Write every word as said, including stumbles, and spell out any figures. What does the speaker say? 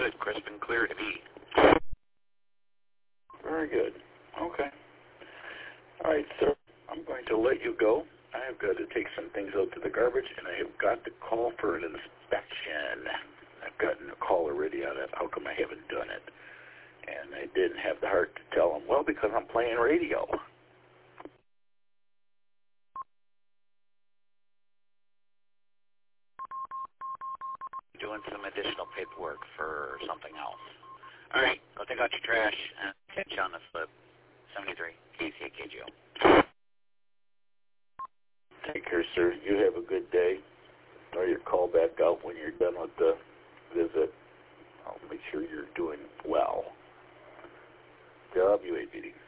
good. Crisp and clear to me. Very good. Okay. All right, sir. I'm going to let you go. I have got to take some things out to the garbage, and I have got to call for an inspection. I've gotten a call already on it. How come I haven't done it? And I didn't have the heart to tell them, well, because I'm playing radio. Doing some additional paperwork for something else. All right, go take out your trash and catch you on the flip. seventy-three, K C K G O. Take care, sir. You have a good day. Or you call back out when you're done with the visit. I'll make sure you're doing well. W A P D.